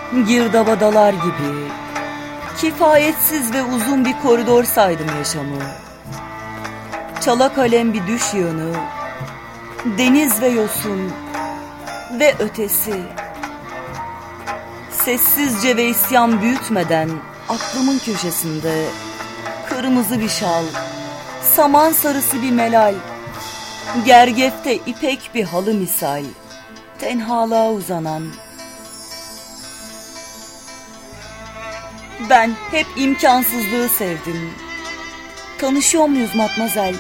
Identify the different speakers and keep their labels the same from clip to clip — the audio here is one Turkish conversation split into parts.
Speaker 1: Girdaba dalar gibi kifayetsiz ve uzun bir koridor saydım yaşamı. Çala kalem bir düş yığını, deniz ve yosun ve ötesi. Sessizce ve isyan büyütmeden aklımın köşesinde kırmızı bir şal, saman sarısı bir melal, gergefte ipek bir halı misal, tenhalığa uzanan. Ben hep imkansızlığı sevdim. Tanışıyor muyuz matmazel?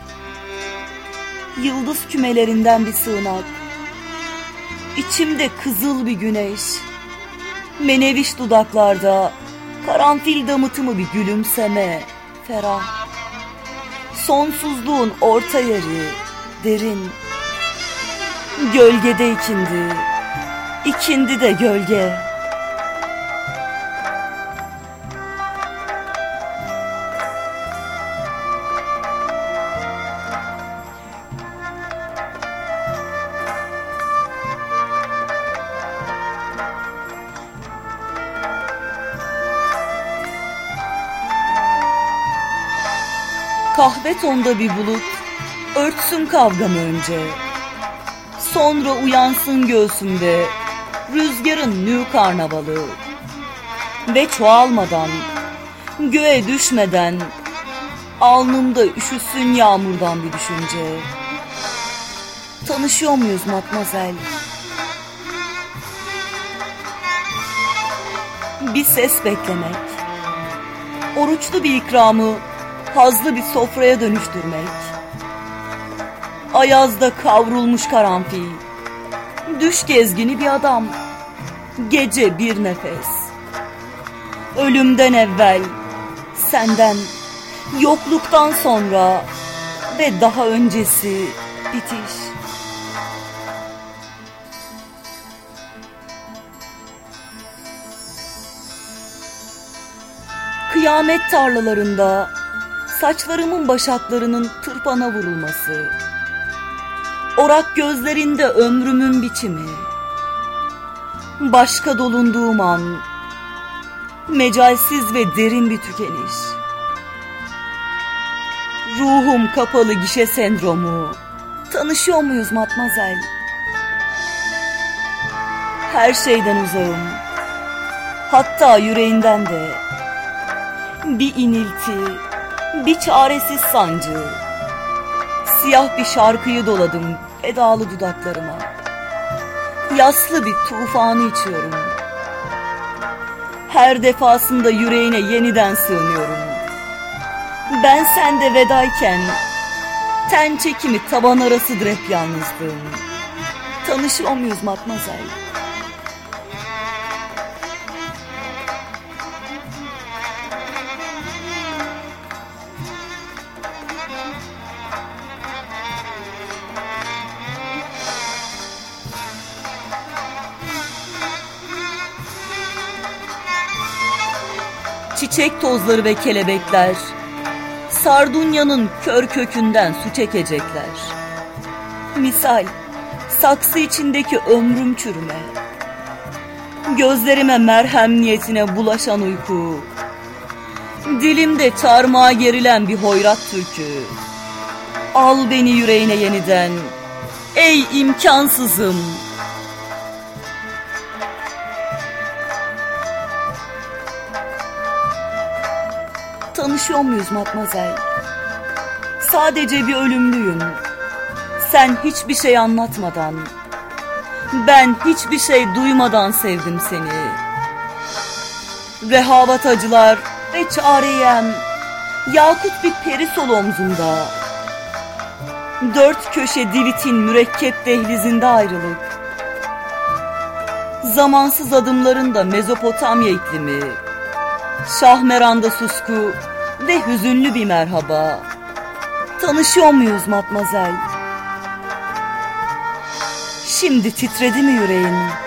Speaker 1: Yıldız kümelerinden bir sığınak, İçimde kızıl bir güneş, meneviş dudaklarda karanfil damıtımı bir gülümseme, ferah. Sonsuzluğun orta yeri, derin. Gölgede ikindi, ikindi de gölge. Kahve tonda bir bulut örtsün kavgamı önce. Sonra uyansın göğsümde rüzgarın nü karnavalı. Ve çoğalmadan, göğe düşmeden, alnımda üşüsün yağmurdan bir düşünce. Tanışıyor muyuz matmazel? Bir ses beklemek, oruçlu bir ikramı hazlı bir sofraya dönüştürmek. Ayazda kavrulmuş karanfil, düş gezgini bir adam, gece bir nefes. Ölümden evvel, senden, yokluktan sonra ve daha öncesi bitiş. Kıyamet tarlalarında saçlarımın başaklarının tırpana vurulması, orak gözlerinde ömrümün biçimi, başka dolunduğum an, mecalsiz ve derin bir tükeniş. Ruhum kapalı gişe sendromu, tanışıyor muyuz matmazel? Her şeyden uzağım, hatta yüreğinden de. Bir inilti, bir çaresiz sancı. Siyah bir şarkıyı doladım edalı dudaklarıma. Yaslı bir tufanı içiyorum. Her defasında yüreğine yeniden sığınıyorum. Ben sende vedayken ten çekimi taban arasıdır hep yalnızlığım. Tanışıyor muyuz matmazel? Çiçek tozları ve kelebekler Sardunya'nın kör kökünden su çekecekler. Misal saksı içindeki ömrüm çürüme, gözlerime merhem niyetine bulaşan uyku, dilimde çarmıha gerilen bir hoyrat türkü. Al beni yüreğine yeniden, ey imkansızım. Tanışıyor muyuz matmazel? Sadece bir ölümlüyüm. Sen hiçbir şey anlatmadan, ben hiçbir şey duymadan sevdim seni. Rehavat acılar ve çareyem, yakut bir peri sol omzumda. Dört köşe divitin mürekkep dehlizinde ayrılık. Zamansız adımlarında Mezopotamya iklimi. Şahmeran'da susku ve hüzünlü bir merhaba. Tanışıyor muyuz matmazel? Şimdi titredi mi yüreğin?